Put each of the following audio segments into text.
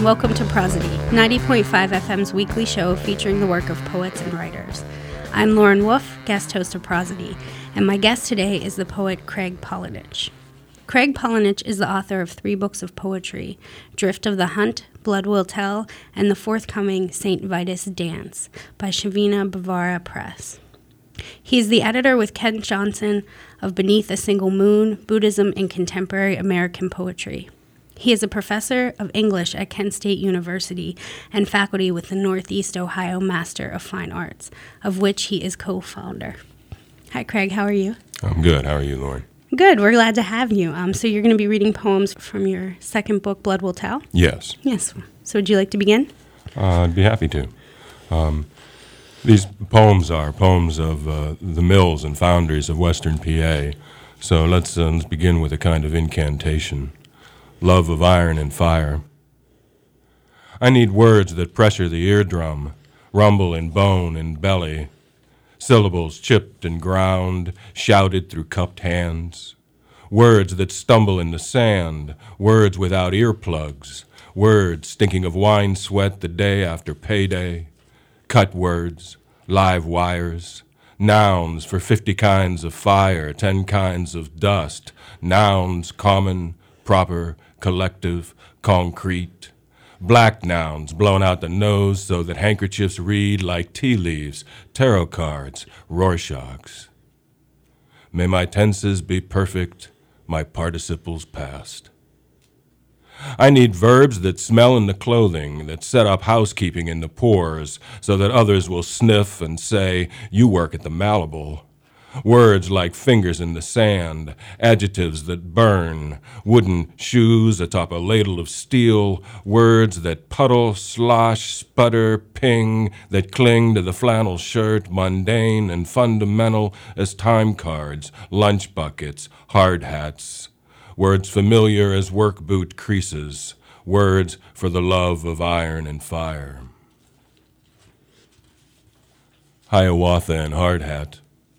and welcome to Prosody, 90.5 FM's weekly show featuring the work of poets and writers. I'm Lauren Wolf, guest host of Prosody, and my guest today is the poet Craig Polinich. Craig Polinich is the author of 3 books of poetry, Drift of the Hunt, Blood Will Tell, and the forthcoming St. Vitus Dance by Shavina Bavara Press. He is the editor with Ken Johnson of Beneath a Single Moon, Buddhism in Contemporary American Poetry. He is a professor of English at Kent State University and faculty with the Northeast Ohio Master of Fine Arts, of which he is co-founder. Hi, Craig. How are you? I'm good. How are you, Lauren? Good. We're glad to have you. So you're going to be reading poems from your second book, Blood Will Tell? Yes. Yes. So would you like to begin? I'd be happy to. These poems are poems of the mills and foundries of Western PA. So let's begin with a kind of incantation. Love of iron and fire. I need words that pressure the eardrum, rumble in bone and belly, syllables chipped and ground, shouted through cupped hands, words that stumble in the sand, words without earplugs, words stinking of wine sweat the day after payday, cut words, live wires, nouns for 50 kinds of fire, 10 kinds of dust, nouns common, proper, collective, concrete, black nouns blown out the nose so that handkerchiefs read like tea leaves, tarot cards, Rorschachs. May my tenses be perfect, my participles past. I need verbs that smell in the clothing, that set up housekeeping in the pores, so that others will sniff and say, you work at the Malleable. Words like fingers in the sand, adjectives that burn, wooden shoes atop a ladle of steel, words that puddle, slosh, sputter, ping, that cling to the flannel shirt, mundane and fundamental as time cards, lunch buckets, hard hats. Words familiar as work boot creases, words for the love of iron and fire. Hiawatha and hard hat.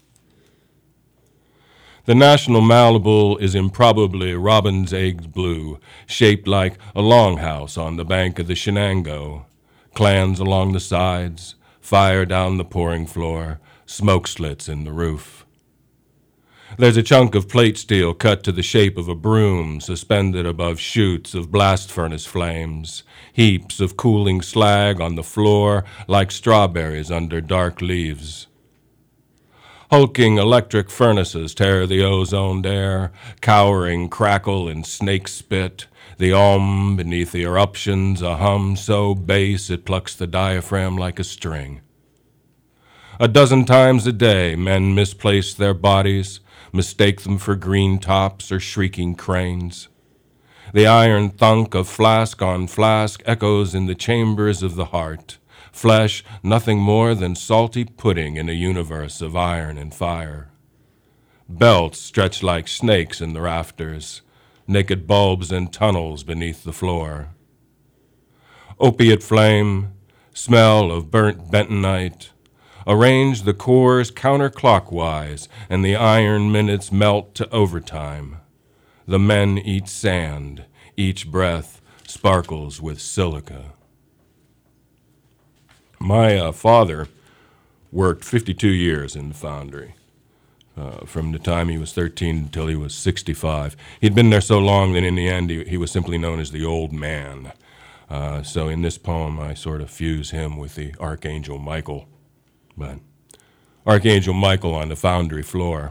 The National Malleable is improbably robin's eggs blue, shaped like a longhouse on the bank of the Shenango. Clans along the sides, fire down the pouring floor, smoke slits in the roof. There's a chunk of plate steel cut to the shape of a broom suspended above chutes of blast furnace flames, heaps of cooling slag on the floor like strawberries under dark leaves. Hulking electric furnaces tear the ozoned air, cowering crackle and snake spit, the beneath the eruptions, a hum so bass it plucks the diaphragm like a string. A dozen times a day men misplace their bodies, mistake them for green tops or shrieking cranes. The iron thunk of flask on flask echoes in the chambers of the heart. Flesh, nothing more than salty pudding in a universe of iron and fire. Belts stretch like snakes in the rafters, naked bulbs and tunnels beneath the floor. Opiate flame, smell of burnt bentonite. Arrange the cores counterclockwise, and the iron minutes melt to overtime. The men eat sand, each breath sparkles with silica. My father worked 52 years in the foundry, from the time he was 13 until he was 65. He'd been there so long that in the end he was simply known as the old man. So in this poem I sort of fuse him with the Archangel Michael. But Archangel Michael on the foundry floor.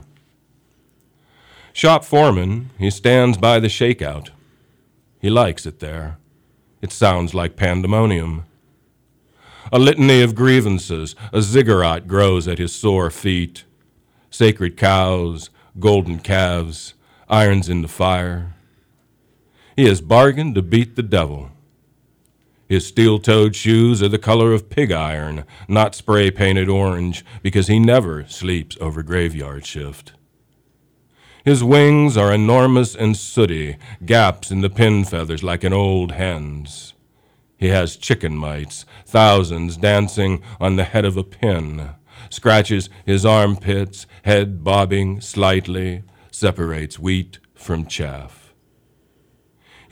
Shop foreman, he stands by the shakeout. He likes it there. It sounds like pandemonium. A litany of grievances, a ziggurat grows at his sore feet. Sacred cows, golden calves, irons in the fire. He has bargained to beat the devil. His steel-toed shoes are the color of pig iron, not spray-painted orange, because he never sleeps over graveyard shift. His wings are enormous and sooty, gaps in the pin feathers like an old hen's. He has chicken mites, thousands dancing on the head of a pin, scratches his armpits, head bobbing slightly, separates wheat from chaff.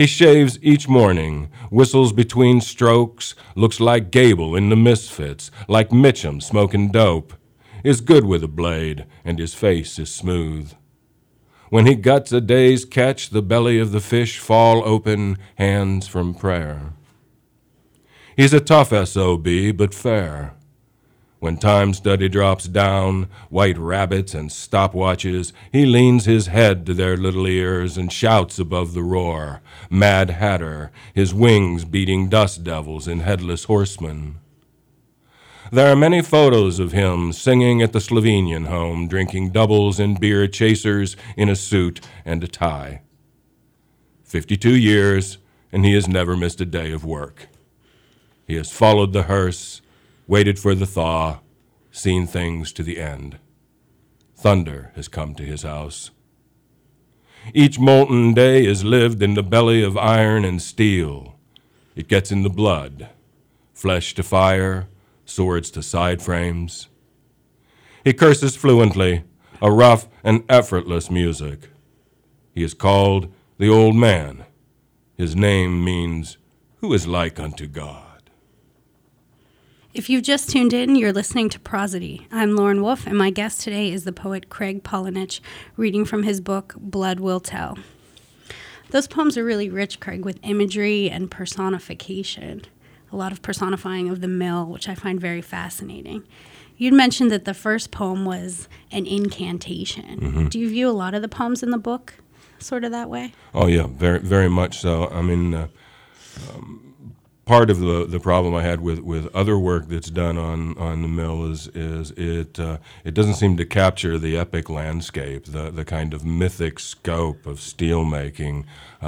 He shaves each morning, whistles between strokes, looks like Gable in The Misfits, like Mitchum smoking dope, is good with a blade, and his face is smooth. When he guts a day's catch, the belly of the fish fall open, hands from prayer. He's a tough SOB, but fair. When time study drops down, white rabbits and stopwatches, he leans his head to their little ears and shouts above the roar, Mad Hatter, his wings beating dust devils and headless horsemen. There are many photos of him singing at the Slovenian home, drinking doubles and beer chasers in a suit and a tie. 52 years, and he has never missed a day of work. He has followed the hearse, waited for the thaw, seen things to the end. Thunder has come to his house. Each molten day is lived in the belly of iron and steel. It gets in the blood, flesh to fire, swords to side frames. He curses fluently, a rough and effortless music. He is called the Old Man. His name means, who is like unto God. If you've just tuned in, you're listening to Prosody. I'm Lauren Wolf, and my guest today is the poet Craig Polinich, reading from his book, Blood Will Tell. Those poems are really rich, Craig, with imagery and personification. A lot of personifying of the mill, which I find very fascinating. You'd mentioned that the first poem was an incantation. Mm-hmm. Do you view a lot of the poems in the book sort of that way? Oh, yeah, very, very much so. I mean, part of the problem I had with other work that's done on the mill is it doesn't seem to capture the epic landscape, the kind of mythic scope of steelmaking,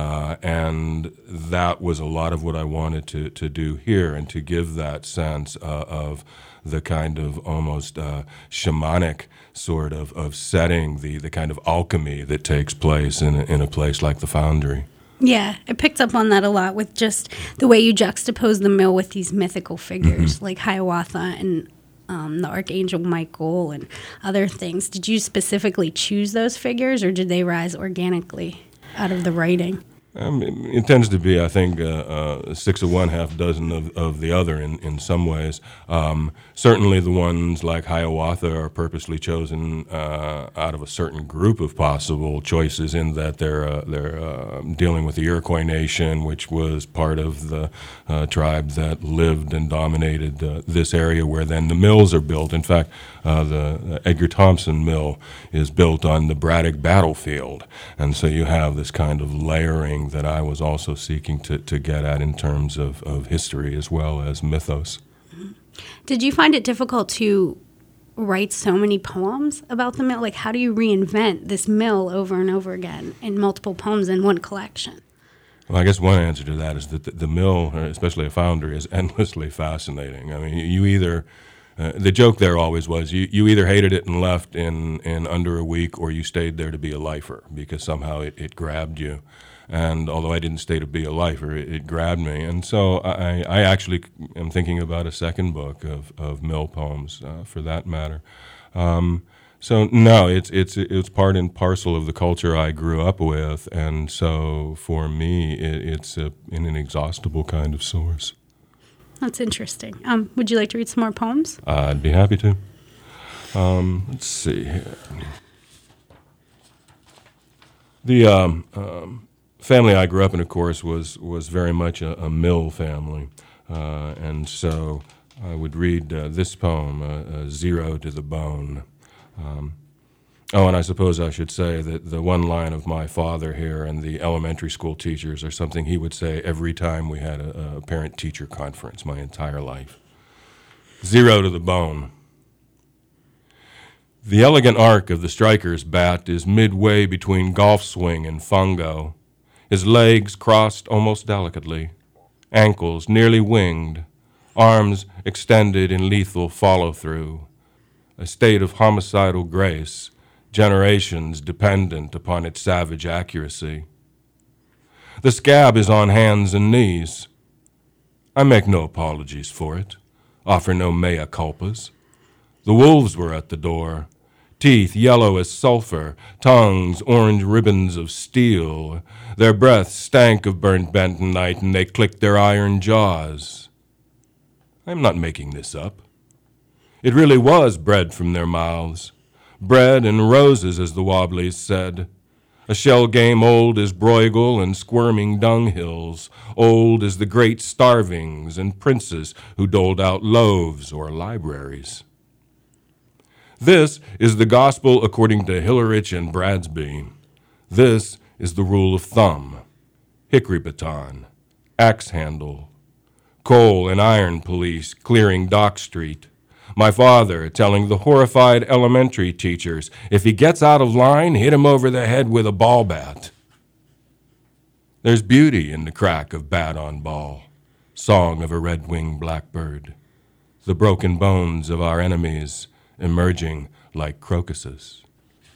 and that was a lot of what I wanted to do here, and to give that sense of the kind of almost shamanic sort of setting, the kind of alchemy that takes place in a place like the Foundry. Yeah, I picked up on that a lot with just the way you juxtapose the mill with these mythical figures like Hiawatha and the Archangel Michael and other things. Did you specifically choose those figures, or did they rise organically out of the writing? It tends to be, I think, 6 of one, half dozen of the other in some ways. Certainly the ones like Hiawatha are purposely chosen out of a certain group of possible choices, in that they're dealing with the Iroquois Nation, which was part of the tribe that lived and dominated this area where then the mills are built. In fact, the Edgar Thomson Mill is built on the Braddock battlefield, and so you have this kind of layering that I was also seeking to get at in terms of history as well as mythos. Did you find it difficult to write so many poems about the mill? Like, how do you reinvent this mill over and over again in multiple poems in one collection? Well, I guess one answer to that is that the mill, especially a Foundry, is endlessly fascinating. I mean, you either... the joke there always was you either hated it and left in under a week, or you stayed there to be a lifer, because somehow it grabbed you. And although I didn't stay to be a lifer, it grabbed me. And so I actually am thinking about a second book of mill poems, for that matter. So no, it's part and parcel of the culture I grew up with, and so for me it's an inexhaustible kind of source. That's interesting. Would you like to read some more poems? I'd be happy to. Let's see here. The family I grew up in, of course, was very much a mill family, and so I would read this poem, Zero to the Bone. And I suppose I should say that the one line of my father here and the elementary school teachers are something he would say every time we had a parent-teacher conference my entire life. Zero to the bone. The elegant arc of the striker's bat is midway between golf swing and fungo, his legs crossed almost delicately, ankles nearly winged, arms extended in lethal follow-through, a state of homicidal grace, generations dependent upon its savage accuracy. The scab is on hands and knees. I make no apologies for it, offer no mea culpas. The wolves were at the door, teeth yellow as sulfur, tongues orange ribbons of steel. Their breath stank of burnt bentonite, and they clicked their iron jaws. I'm not making this up. It really was bread from their mouths. Bread and roses, as the Wobblies said. A shell game old as Bruegel and squirming dunghills, old as the great starvings and princes who doled out loaves or libraries. This is the gospel according to Hillerich and Bradsby. This is the rule of thumb, hickory baton, axe handle, coal and iron police clearing Dock Street. My father telling the horrified elementary teachers, if he gets out of line, hit him over the head with a ball bat. There's beauty in the crack of bat on ball, song of a red-winged blackbird, the broken bones of our enemies emerging like crocuses.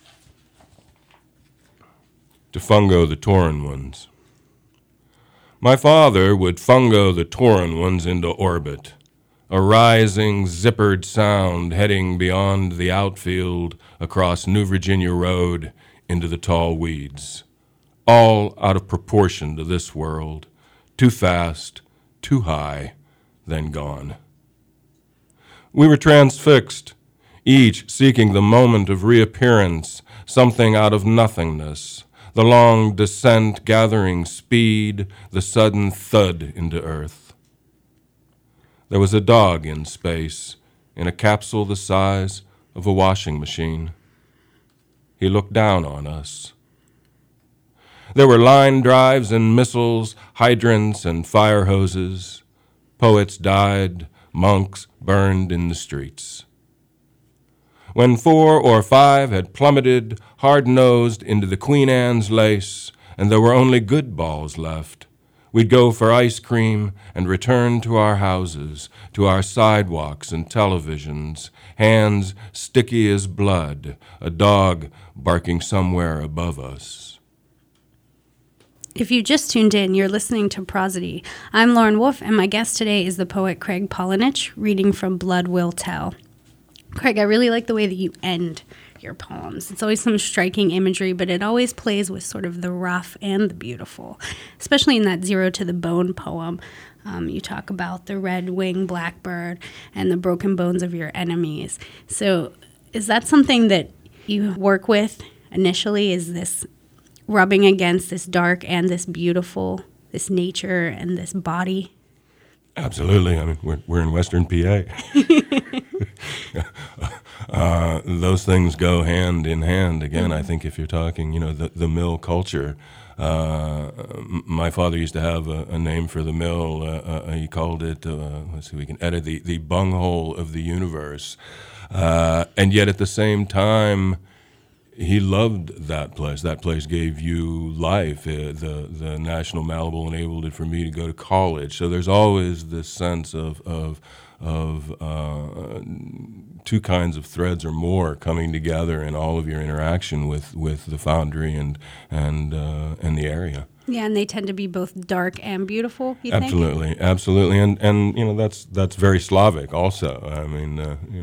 To fungo the torn ones. My father would fungo the torn ones into orbit, a rising, zippered sound heading beyond the outfield across New Virginia Road into the tall weeds, all out of proportion to this world, too fast, too high, then gone. We were transfixed, each seeking the moment of reappearance, something out of nothingness, the long descent gathering speed, the sudden thud into earth. There was a dog in space, in a capsule the size of a washing machine. He looked down on us. There were line drives and missiles, hydrants and fire hoses. Poets died, monks burned in the streets. When 4 or 5 had plummeted, hard-nosed, into the Queen Anne's lace, and there were only good balls left, we'd go for ice cream and return to our houses, to our sidewalks and televisions, hands sticky as blood, a dog barking somewhere above us. If you just tuned in, you're listening to Prosody. I'm Lauren Wolf, and my guest today is the poet Craig Polinich, reading from Blood Will Tell. Craig, I really like the way that you end your poems. It's always some striking imagery, but it always plays with sort of the rough and the beautiful, especially in that Zero to the Bone poem. You talk about the red-winged blackbird and the broken bones of your enemies. So is that something that you work with initially? Is this rubbing against this dark and this beautiful, this nature and this body? Absolutely. I mean, we're in Western PA. Those things go hand in hand. Again, I think if you're talking, the mill culture, my father used to have a name for the mill. He called it, let's see, we can edit the bunghole of the universe. And yet at the same time, he loved that place. That place gave you life. The National Malibu enabled it for me to go to college. So there's always this sense of two kinds of threads or more coming together in all of your interaction with the foundry and the area. Yeah, and they tend to be both dark and beautiful, you think? Absolutely. And that's very Slavic also. I mean,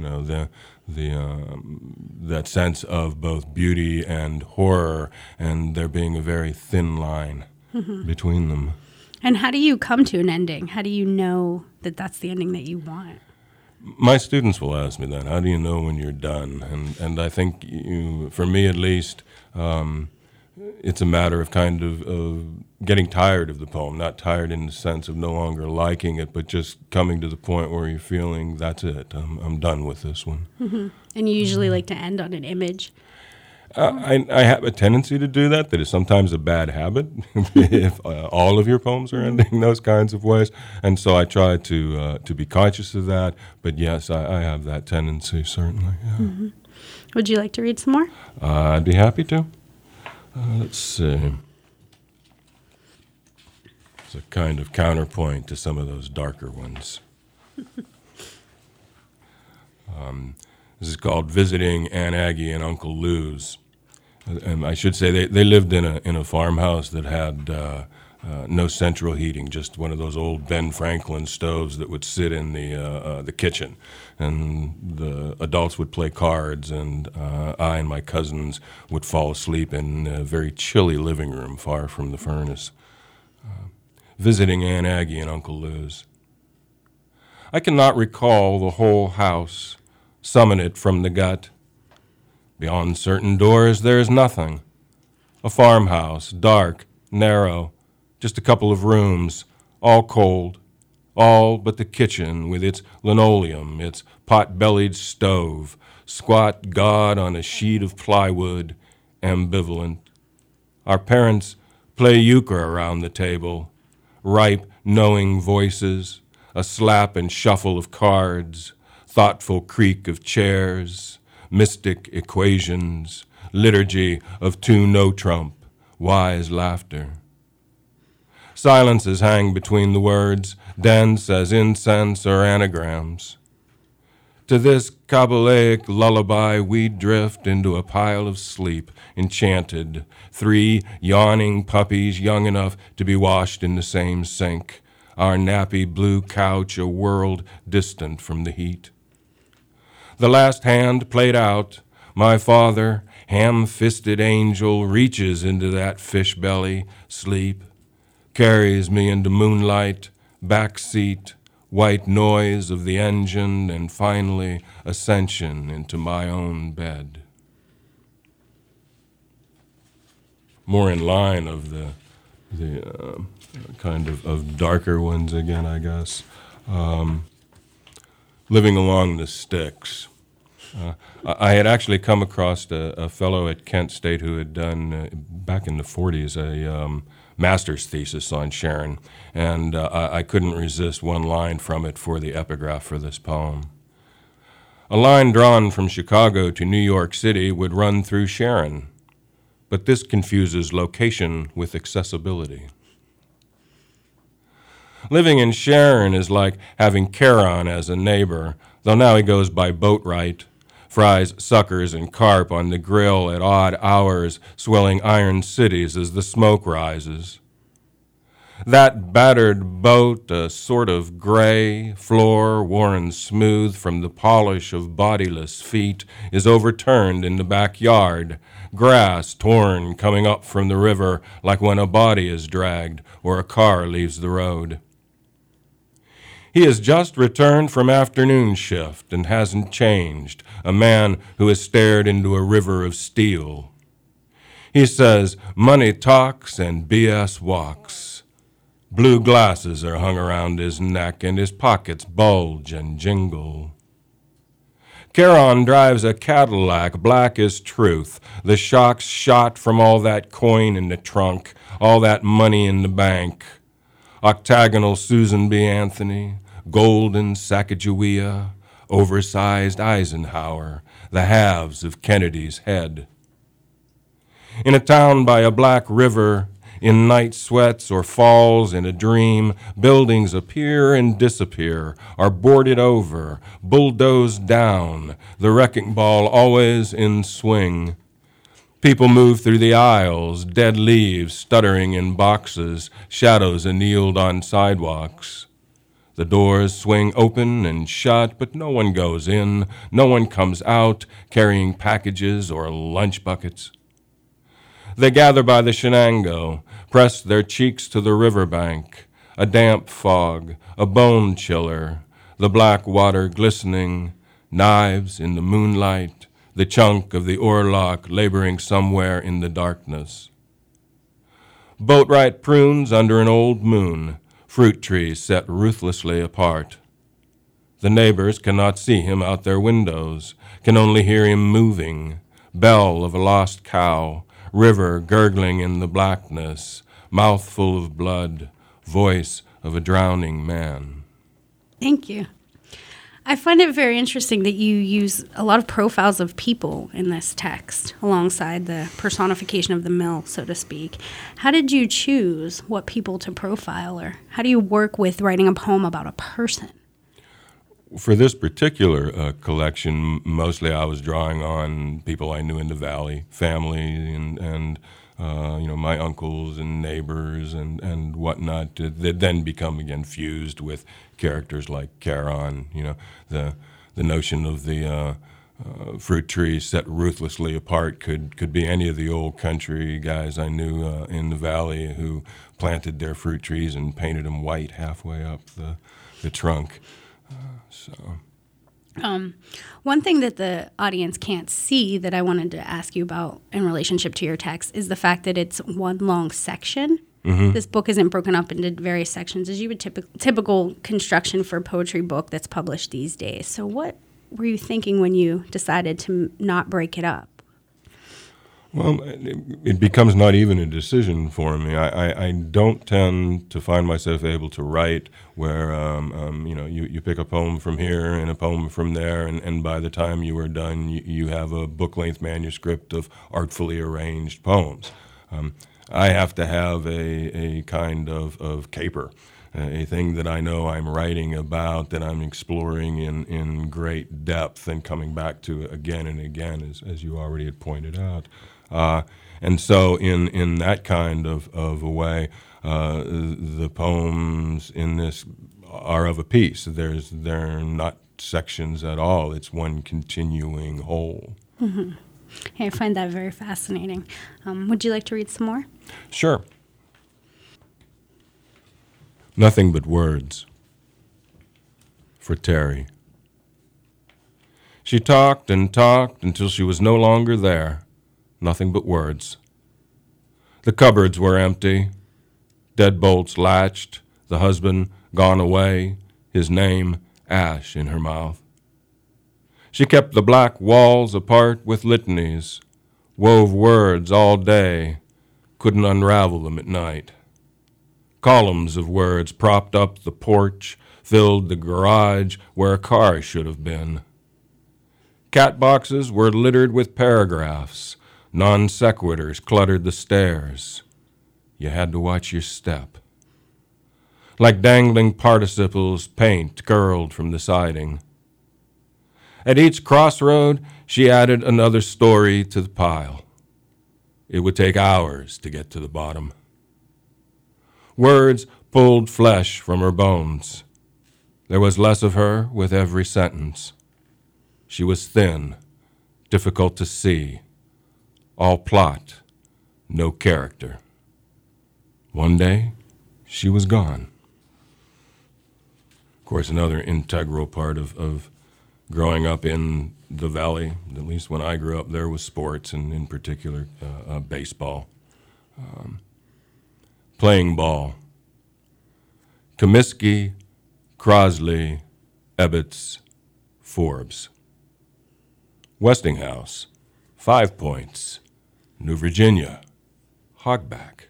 that sense of both beauty and horror, and there being a very thin line between them. And how do you come to an ending? How do you know that that's the ending that you want? My students will ask me that. How do you know when you're done? And I think, for me at least, it's a matter of kind of getting tired of the poem, not tired in the sense of no longer liking it, but just coming to the point where you're feeling, that's it, I'm done with this one. Mm-hmm. And you usually like to end on an image? I have a tendency to do that. That is sometimes a bad habit if all of your poems are ending those kinds of ways. And so I try to be conscious of that. But yes, I have that tendency, certainly. Yeah. Mm-hmm. Would you like to read some more? I'd be happy to. Let's see. It's a kind of counterpoint to some of those darker ones. This is called Visiting Aunt Aggie and Uncle Lou's. And I should say they lived in a farmhouse that had No central heating, just one of those old Ben Franklin stoves that would sit in the kitchen. And the adults would play cards, and I and my cousins would fall asleep in a very chilly living room far from the furnace, visiting Aunt Aggie and Uncle Lou's. I cannot recall the whole house, summon it from the gut. Beyond certain doors there is nothing. A farmhouse, dark, narrow, just a couple of rooms, all cold, all but the kitchen with its linoleum, its pot-bellied stove, squat god on a sheet of plywood, ambivalent. Our parents play euchre around the table, ripe, knowing voices, a slap and shuffle of cards, thoughtful creak of chairs, mystic equations, liturgy of two no-trump, wise laughter. Silences hang between the words, dense as incense or anagrams. To this Kabbalic lullaby we drift into a pile of sleep, enchanted, 3 yawning puppies young enough to be washed in the same sink, our nappy blue couch a world distant from the heat. The last hand played out, my father, ham-fisted angel, reaches into that fish belly, sleep, carries me into moonlight, back seat, white noise of the engine, and finally ascension into my own bed. More in line of the kind of darker ones again, I guess. Living along the sticks. I had actually come across a fellow at Kent State who had done, back in the 40s, a master's thesis on Sharon, and I couldn't resist one line from it for the epigraph for this poem. A line drawn from Chicago to New York City would run through Sharon, but this confuses location with accessibility. Living in Sharon is like having Charon as a neighbor, though now he goes by Boatwright, fries suckers and carp on the grill at odd hours, swelling iron cities as the smoke rises. That battered boat, a sort of gray, floor worn smooth from the polish of bodiless feet, is overturned in the backyard, grass torn coming up from the river like when a body is dragged or a car leaves the road. He has just returned from afternoon shift and hasn't changed, a man who has stared into a river of steel. He says, money talks and BS walks. Blue glasses are hung around his neck and his pockets bulge and jingle. Charon drives a Cadillac, black as truth, the shocks shot from all that coin in the trunk, all that money in the bank. Octagonal Susan B. Anthony, golden Sacagawea, oversized Eisenhower, the halves of Kennedy's head. In a town by a black river, in night sweats or falls in a dream, buildings appear and disappear, are boarded over, bulldozed down, the wrecking ball always in swing. People move through the aisles, dead leaves stuttering in boxes, shadows annealed on sidewalks. The doors swing open and shut, but no one goes in, no one comes out carrying packages or lunch buckets. They gather by the Shenango, press their cheeks to the riverbank, a damp fog, a bone chiller, the black water glistening, knives in the moonlight, the chunk of the oarlock laboring somewhere in the darkness. Boatwright prunes under an old moon, fruit trees set ruthlessly apart. The neighbors cannot see him out their windows, can only hear him moving, bell of a lost cow, river gurgling in the blackness, mouthful of blood, voice of a drowning man. Thank you. I find it very interesting that you use a lot of profiles of people in this text alongside the personification of the mill, so to speak. How did you choose what people to profile, or how do you work with writing a poem about a person? For this particular collection, mostly I was drawing on people I knew in the Valley, family, and my uncles and neighbors and whatnot. That then become again fused with characters like Charon. The notion of the fruit tree set ruthlessly apart could be any of the old country guys I knew in the Valley who planted their fruit trees and painted them white halfway up the trunk. One thing that the audience can't see that I wanted to ask you about in relationship to your text is the fact that it's one long section. Mm-hmm. This book isn't broken up into various sections as you would typical construction for a poetry book that's published these days. So what were you thinking when you decided to not break it up? Well, it becomes not even a decision for me. I don't tend to find myself able to write where, you pick a poem from here and a poem from there, and by the time you are done, you have a book-length manuscript of artfully arranged poems. I have to have a kind of caper, a thing that I know I'm writing about, that I'm exploring in great depth and coming back to again and again, as you already had pointed out. And so in that kind of a way, the poems in this are of a piece. They're not sections at all. It's one continuing whole. Mm-hmm. Hey, I find that very fascinating. Would you like to read some more? Sure. Nothing but words. For Terry. She talked and talked until she was no longer there. Nothing but words. The cupboards were empty, deadbolts latched, the husband gone away, his name ash in her mouth. She kept the black walls apart with litanies, wove words all day, couldn't unravel them at night. Columns of words propped up the porch, filled the garage where a car should have been. Cat boxes were littered with paragraphs. Non sequiturs cluttered the stairs. You had to watch your step. Like dangling participles, paint curled from the siding. At each crossroad, she added another story to the pile. It would take hours to get to the bottom. Words pulled flesh from her bones. There was less of her with every sentence. She was thin, difficult to see. All plot, no character. One day, she was gone. Of course, another integral part of growing up in the Valley, at least when I grew up there, was sports, and in particular, baseball. Playing ball. Comiskey, Crosley, Ebbets, Forbes. Westinghouse, 5 Points. New Virginia, hogback.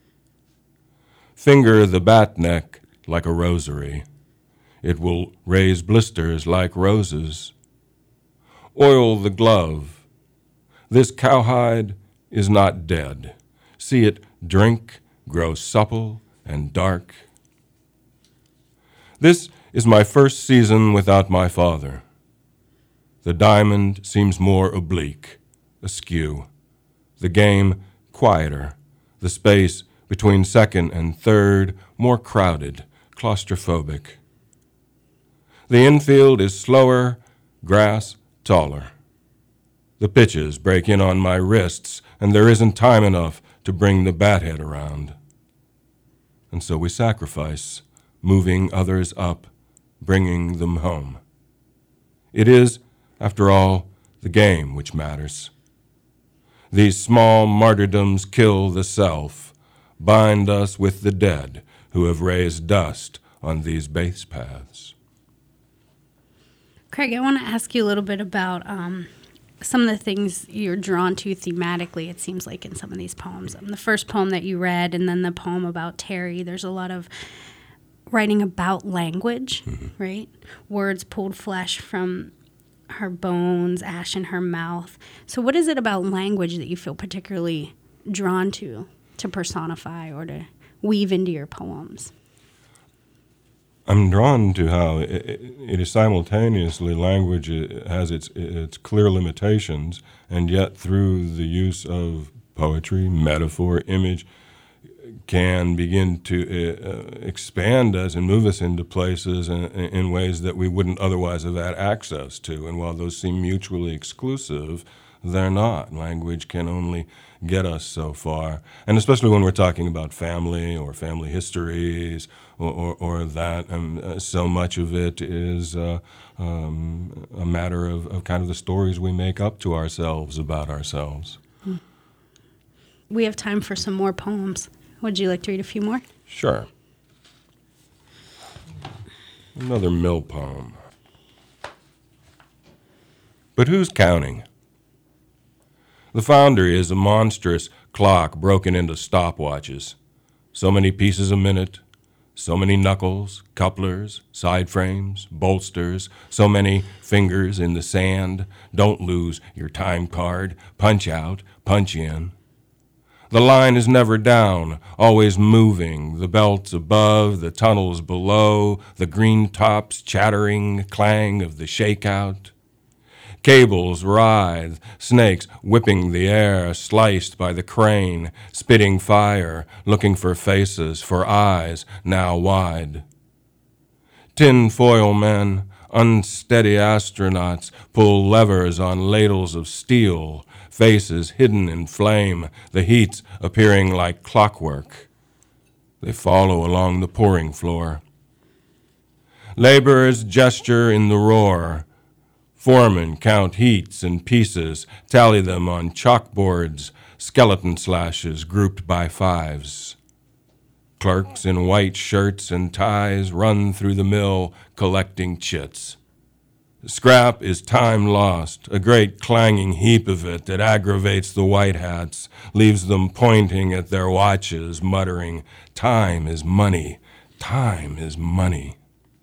Finger the bat neck like a rosary. It will raise blisters like roses. Oil the glove. This cowhide is not dead. See it drink, grow supple and dark. This is my first season without my father. The diamond seems more oblique, askew. The game quieter, the space between second and third more crowded, claustrophobic. The infield is slower, grass taller. The pitches break in on my wrists, and there isn't time enough to bring the bat head around. And so we sacrifice, moving others up, bringing them home. It is, after all, the game which matters. These small martyrdoms kill the self, bind us with the dead who have raised dust on these base paths. Craig, I want to ask you a little bit about some of the things you're drawn to thematically, it seems like, in some of these poems. The first poem that you read and then the poem about Terry, there's a lot of writing about language, right? Words pulled flesh from her bones, ash in her mouth. So what is it about language that you feel particularly drawn to personify or to weave into your poems? I'm drawn to how it is simultaneously language has its clear limitations, and yet through the use of poetry, metaphor, image, can begin to expand us and move us into places in ways that we wouldn't otherwise have had access to. And while those seem mutually exclusive, they're not. Language can only get us so far. And especially when we're talking about family or family histories or that, so much of it is a matter of kind of the stories we make up to ourselves about ourselves. We have time for some more poems. Would you like to read a few more? Sure. Another mill poem. But who's counting? The foundry is a monstrous clock broken into stopwatches. So many pieces a minute, so many knuckles, couplers, side frames, bolsters, so many fingers in the sand. Don't lose your time card. Punch out, punch in. The line is never down, always moving, the belts above, the tunnels below, the green tops chattering, clang of the shakeout. Cables writhe, snakes whipping the air, sliced by the crane, spitting fire, looking for faces, for eyes now wide. Tin foil men, unsteady astronauts, pull levers on ladles of steel, faces hidden in flame, the heats appearing like clockwork. They follow along the pouring floor. Laborers gesture in the roar. Foremen count heats and pieces, tally them on chalkboards, skeleton slashes grouped by fives. Clerks in white shirts and ties run through the mill collecting chits. Scrap is time lost, a great clanging heap of it that aggravates the white hats, leaves them pointing at their watches, muttering, "Time is money, time is money."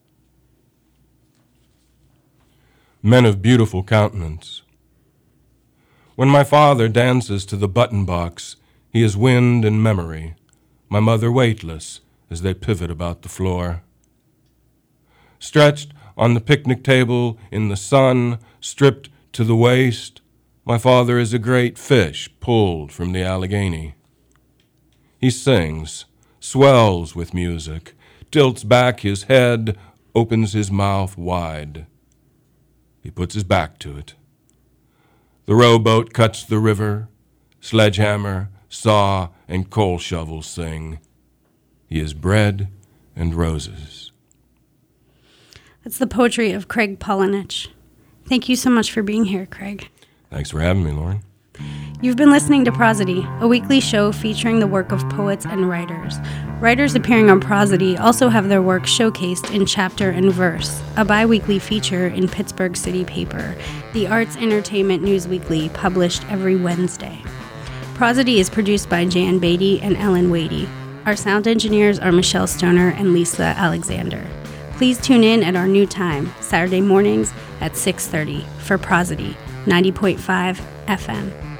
Men of beautiful countenance. When my father dances to the button box, he is wind and memory, my mother weightless as they pivot about the floor. Stretched on the picnic table in the sun, stripped to the waist, my father is a great fish pulled from the Allegheny. He sings, swells with music, tilts back his head, opens his mouth wide. He puts his back to it. The rowboat cuts the river, sledgehammer, saw, and coal shovel sing. He is bread and roses. That's the poetry of Craig Polinich. Thank you so much for being here, Craig. Thanks for having me, Lauren. You've been listening to Prosody, a weekly show featuring the work of poets and writers. Writers appearing on Prosody also have their work showcased in Chapter and Verse, a bi-weekly feature in Pittsburgh City Paper, the Arts Entertainment News Weekly, published every Wednesday. Prosody is produced by Jan Beatty and Ellen Wadey. Our sound engineers are Michelle Stoner and Lisa Alexander. Please tune in at our new time, Saturday mornings at 6:30 for Prosody, 90.5 FM.